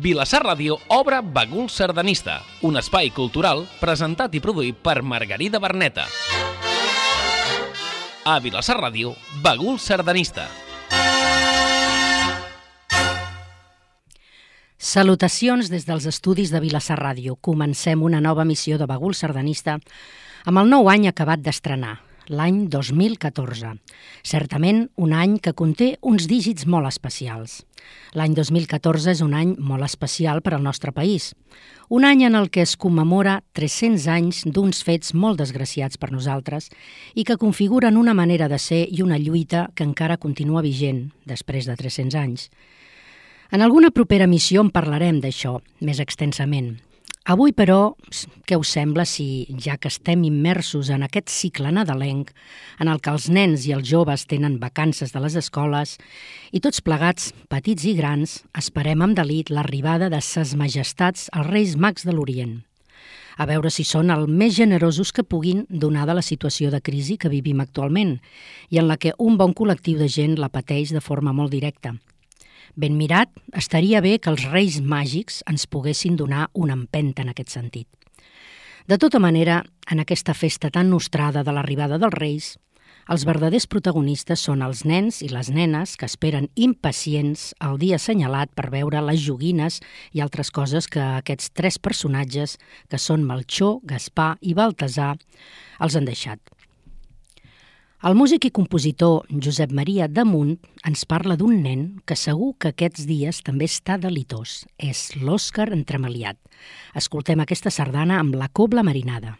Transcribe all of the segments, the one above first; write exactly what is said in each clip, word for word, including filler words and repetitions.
Vilassar Ràdio obre Bagul Sardanista, un espai cultural presentat i produït per Margarida Berneta. A Vilassar Ràdio, Bagul Sardanista. Salutacions des dels estudis de Vilassar Ràdio. Comencem una nova missió de Bagul Sardanista amb el nou any acabat d'estrenar, l'any dos mil catorze. Certament un any que conté uns dígits molt especials. L'any dos mil catorze és un any molt especial per al nostre país. Un any en el que es commemora tres-cents anys d'uns fets molt desgraciats per nosaltres i que configuren una manera de ser i una lluita que encara continua vigent després de tres-cents anys. En alguna propera missió en parlarem d'això més extensament. Avui, però, què us sembla si, ja que estem immersos en aquest cicle nadalenc, en el que els nens i els joves tenen vacances de les escoles, i tots plegats, petits i grans, esperem amb delit l'arribada de ses majestats els Reis Mags de l'Orient. A veure si són el més generosos que puguin, donada la situació de crisi que vivim actualment, i en la que un bon col·lectiu de gent la pateix de forma molt directa. Ben mirat, estaria bé que els Reis Màgics ens poguessin donar una empenta en aquest sentit. De tota manera, en aquesta festa tan nostrada de l'arribada dels Reis, els verdaders protagonistes són els nens i les nenes que esperen impacients el dia assenyalat per veure les joguines i altres coses que aquests tres personatges, que són Melxor, Gaspar i Baltasar, els han deixat. El músic i compositor Josep Maria Damunt ens parla d'un nen que segur que aquests dies també està delitós. És l'Òscar Entremaliat. Escoltem aquesta sardana amb la cobla marinada.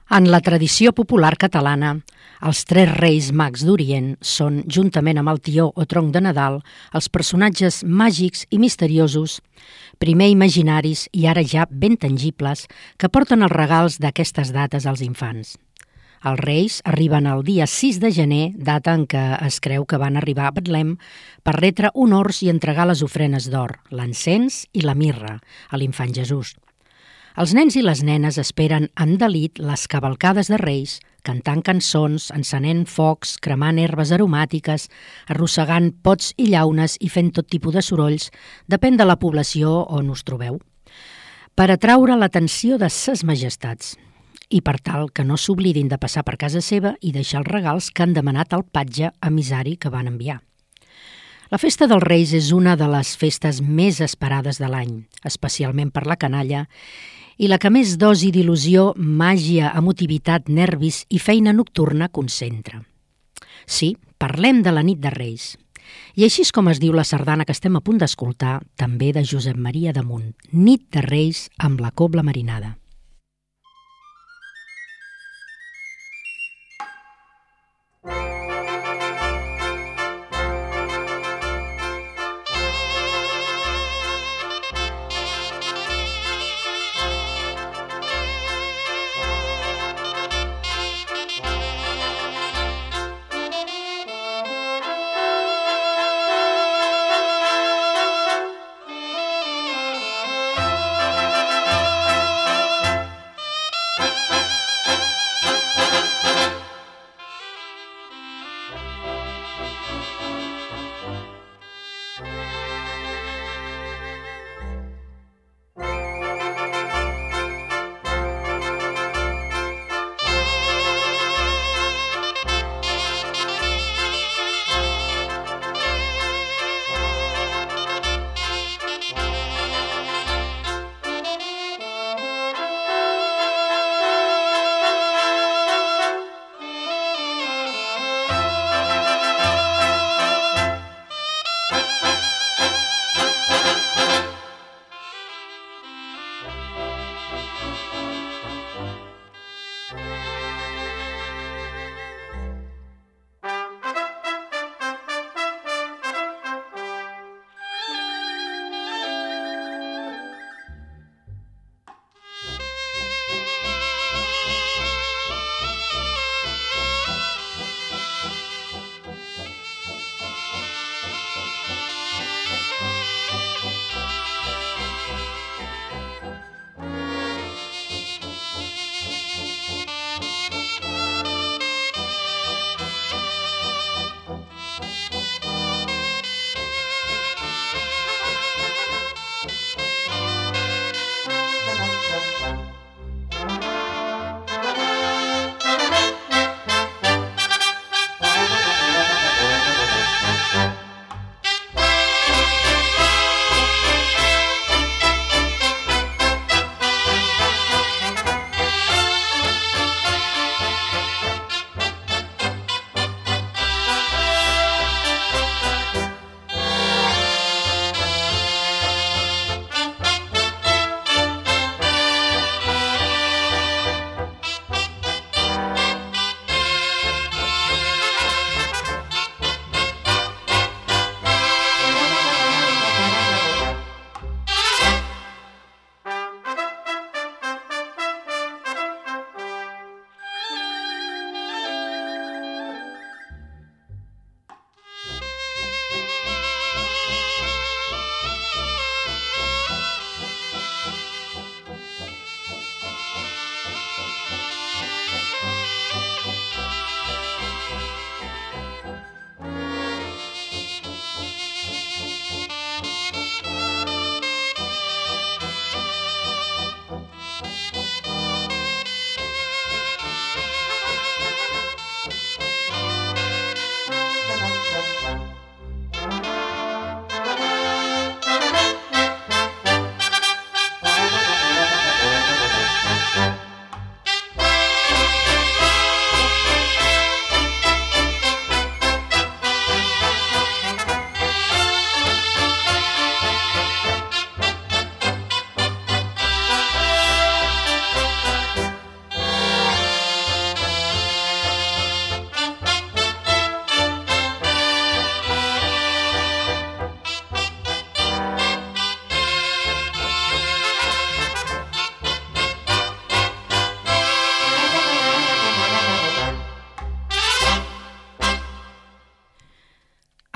En la tradició popular catalana, els tres reis mags d'Orient són, juntament amb el tió o tronc de Nadal, els personatges màgics i misteriosos, primer imaginaris i ara ja ben tangibles, que porten els regals d'aquestes dates als infants. Els reis arriben el dia sis de gener, data en què es creu que van arribar a Betlem, per retre honors i entregar les ofrenes d'or, l'encens i la mirra a l'infant Jesús. Els nens i les nenes esperen en delit les cavalcades de reis, cantant cançons, encenent focs, cremant herbes aromàtiques, arrossegant pots i llaunes i fent tot tipus de sorolls, depèn de la població on us trobeu, per atraure l'atenció de ses majestats i per tal que no s'oblidin de passar per casa seva i deixar els regals que han demanat al patge emissari que van enviar. La festa dels Reis és una de les festes més esperades de l'any, especialment per la canalla, i la que més dosi d'il·lusió, màgia, emotivitat, nervis i feina nocturna concentra. Sí, parlem de la nit de Reis. I així és com es diu la sardana que estem a punt d'escoltar, també de Josep Maria Damunt, Nit de Reis amb la cobla marinada.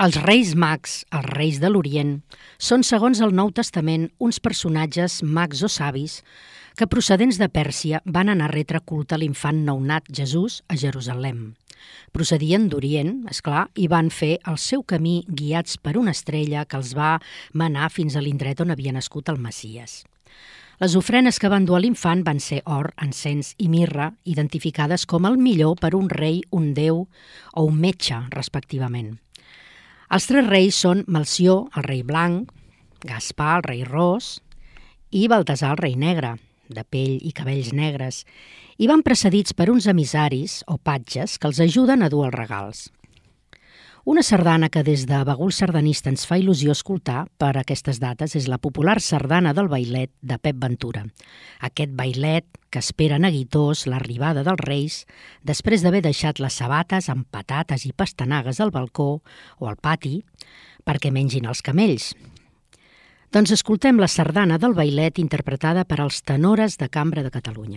Els Reis Mags, els Reis de l'Orient, són, segons el Nou Testament, uns personatges mags o savis que, procedents de Pèrsia, van anar a retre culte a l'infant nounat Jesús a Jerusalem. Procedien d'Orient, esclar, i van fer el seu camí guiats per una estrella que els va manar fins a l'indret on havia nascut el Messies. Les ofrenes que van dur a l'infant van ser or, encens i mirra, identificades com el millor per un rei, un déu o un metge, respectivament. Els tres reis són Melcior, el rei blanc, Gaspar, el rei ros, i Baltasar, el rei negre, de pell i cabells negres, i van precedits per uns emissaris o patges que els ajuden a dur els regals. Una sardana que des de Bagul Sardanista ens fa il·lusió escoltar per aquestes dates és la popular sardana del bailet de Pep Ventura. Aquest bailet que espera neguitós l'arribada dels reis després d'haver deixat les sabates amb patates i pastanagues al balcó o al pati perquè mengin els camells. Doncs escoltem la sardana del bailet interpretada per els tenores de Cambra de Catalunya.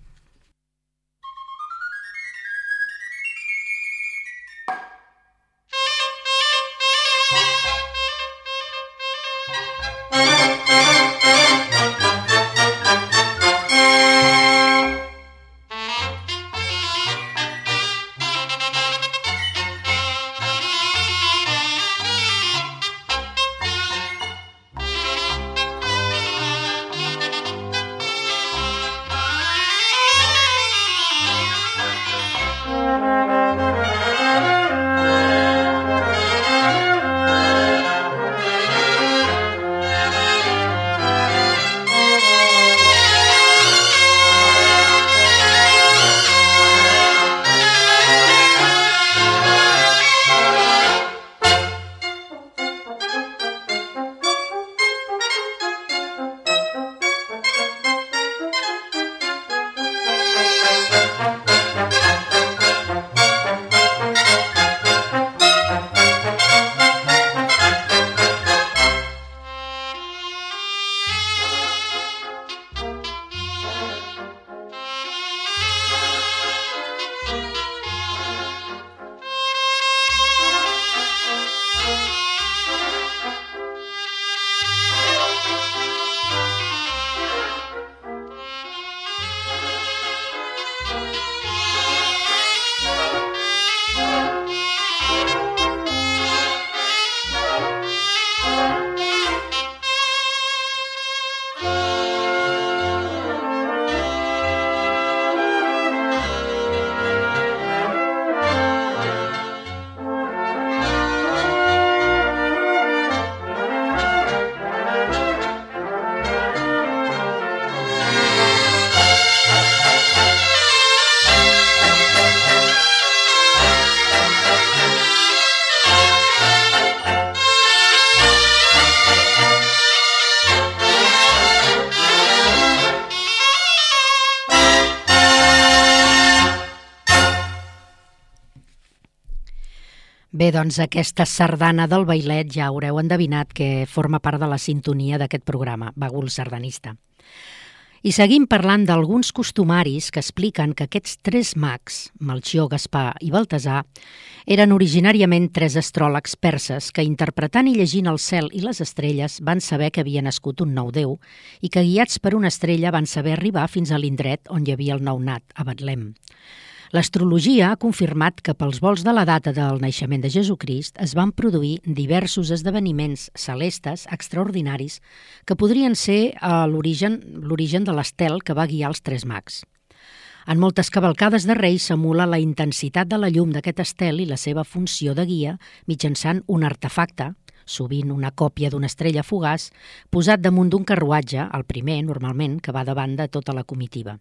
Bé, doncs aquesta sardana del bailet ja haureu endevinat que forma part de la sintonia d'aquest programa, Bagul Sardanista. I seguim parlant d'alguns costumaris que expliquen que aquests tres mags, Melcior, Gaspar i Baltasar, eren originàriament tres astròlegs perses que, interpretant i llegint el cel i les estrelles, van saber que havia nascut un nou déu i que, guiats per una estrella, van saber arribar fins a l'indret on hi havia el nounat, a Betlem. L'astrologia ha confirmat que pels volts de la data del naixement de Jesucrist es van produir diversos esdeveniments celestes extraordinaris que podrien ser l'origen l'origen de l'estel que va guiar els tres mags. En moltes cavalcades de Reis s'emula la intensitat de la llum d'aquest estel i la seva funció de guia mitjançant un artefacte, sovint una còpia d'una estrella fugaç, posat damunt d'un carruatge, el primer, normalment, que va davant de tota la comitiva.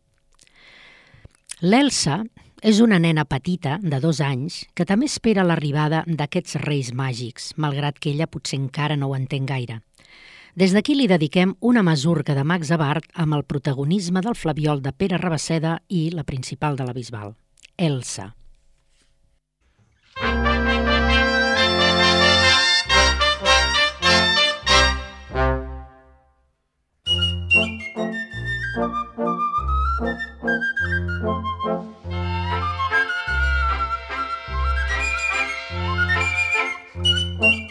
L'Elsa és una nena petita, de dos anys, que també espera l'arribada d'aquests reis màgics, malgrat que ella potser encara no ho entén gaire. Des d'aquí li dediquem una masurca de Mags Abart amb el protagonisme del flabiol de Pere Rabaseda i la principal de la Bisbal, Elsa. Thank you.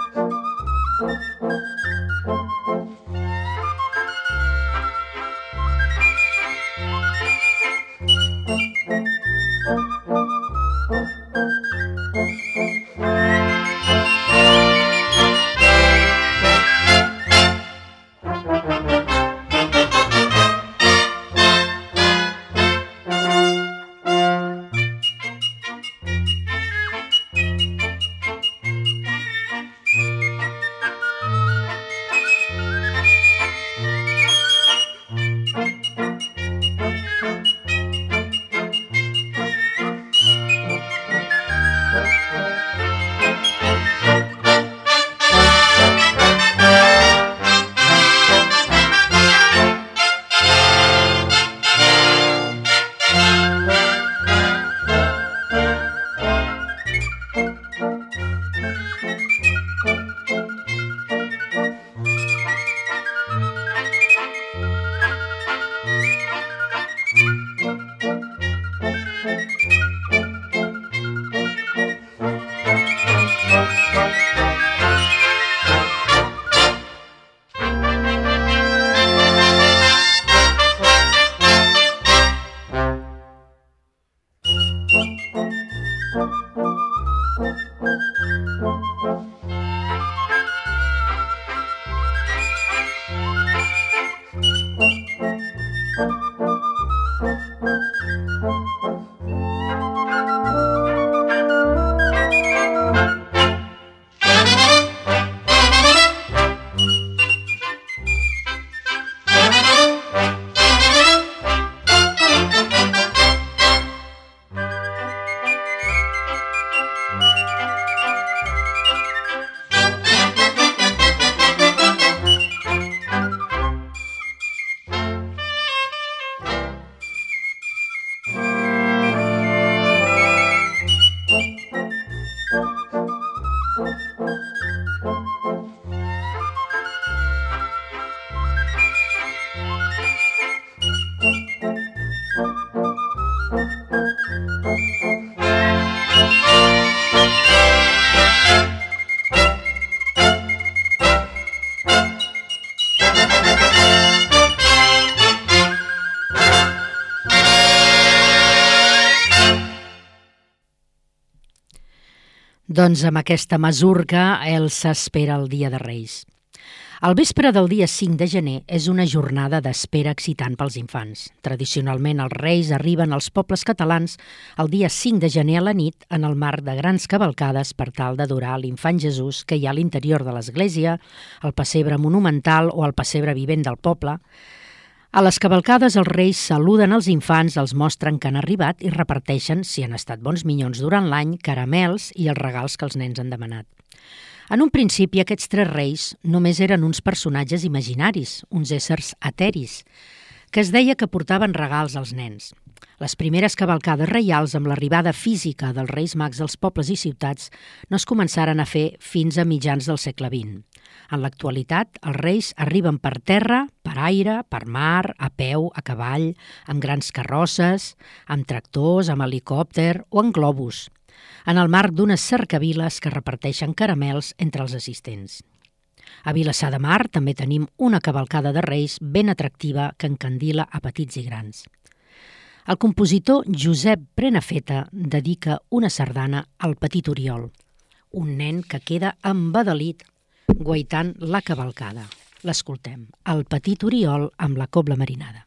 Doncs amb aquesta masurca el s'espera el dia de Reis. El vespre del dia cinc de gener és una jornada d'espera excitant pels infants. Tradicionalment, els Reis arriben als pobles catalans el dia cinc de gener a la nit en el marc de grans cavalcades per tal d'adorar l'infant Jesús que hi ha a l'interior de l'església, el pessebre monumental o el pessebre vivent del poble. A les cavalcades els Reis saluden els infants, els mostren que han arribat i reparteixen, si han estat bons minyons durant l'any, caramels i els regals que els nens han demanat. En un principi, aquests tres reis només eren uns personatges imaginaris, uns éssers eteris, que es deia que portaven regals als nens. Les primeres cavalcades reials amb l'arribada física dels Reis Mags als pobles i ciutats no es començaren a fer fins a mitjans del segle vint. En l'actualitat, els Reis arriben per terra, per aire, per mar, a peu, a cavall, amb grans carrosses, amb tractors, amb helicòpter o en globus, en el marc d'unes cercaviles que reparteixen caramels entre els assistents. A Vilassar de Mar també tenim una cavalcada de Reis ben atractiva que encandila a petits i grans. El compositor Josep Prenafeta dedica una sardana al petit Oriol, un nen que queda embadalit guaitant la cavalcada. L'escoltem, el petit Oriol amb la cobla marinada.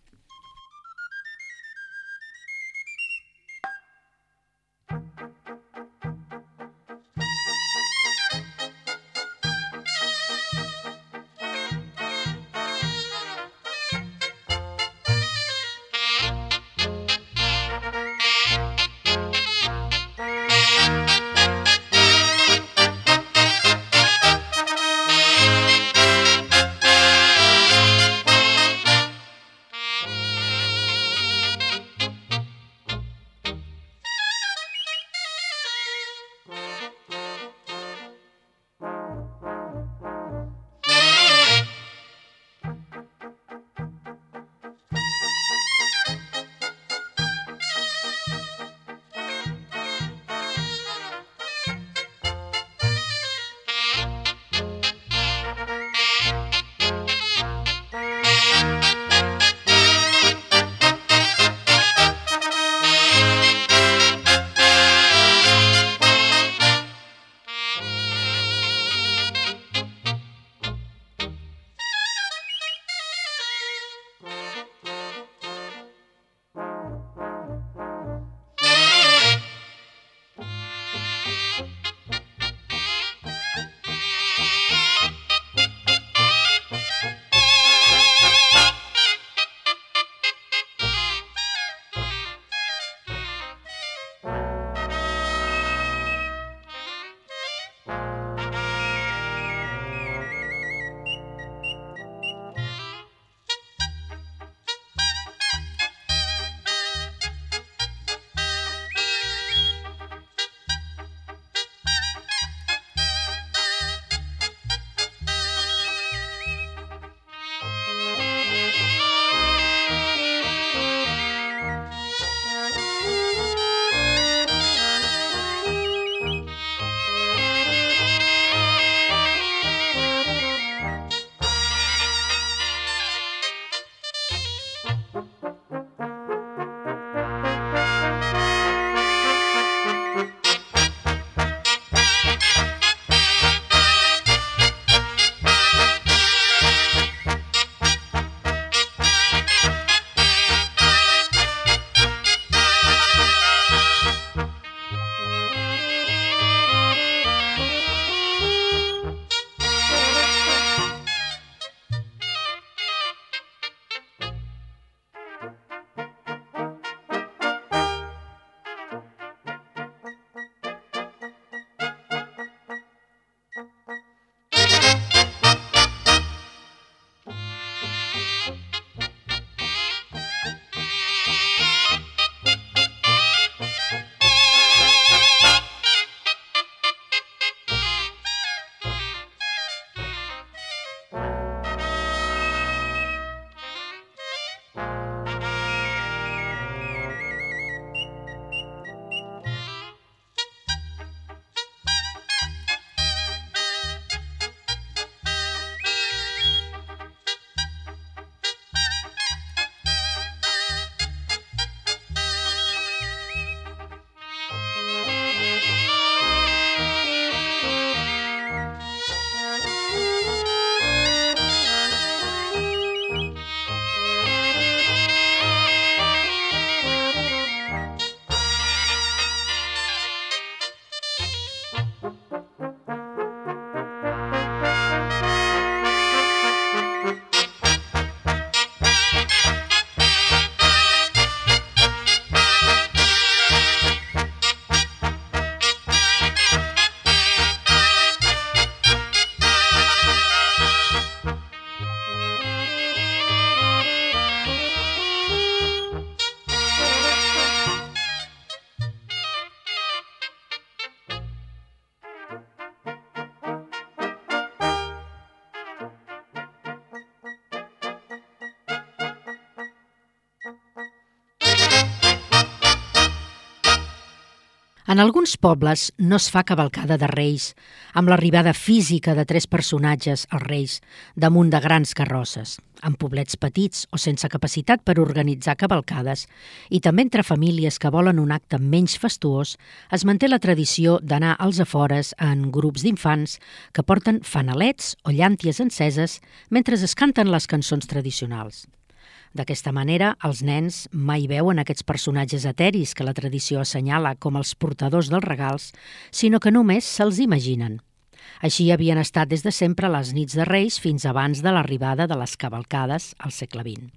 En alguns pobles no es fa cavalcada de Reis, amb l'arribada física de tres personatges, els Reis, damunt de grans carrosses. En poblets petits o sense capacitat per organitzar cavalcades, i també entre famílies que volen un acte menys fastuós, es manté la tradició d'anar als afores en grups d'infants que porten fanalets o llànties enceses mentre es canten les cançons tradicionals. D'aquesta manera, els nens mai veuen aquests personatges eteris que la tradició assenyala com els portadors dels regals, sinó que només se'ls imaginen. Així havien estat des de sempre les nits de Reis fins abans de l'arribada de les cavalcades al segle vint.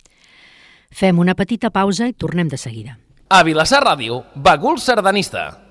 Fem una petita pausa i tornem de seguida. A Vilassar Ràdio, Bagul Sardanista.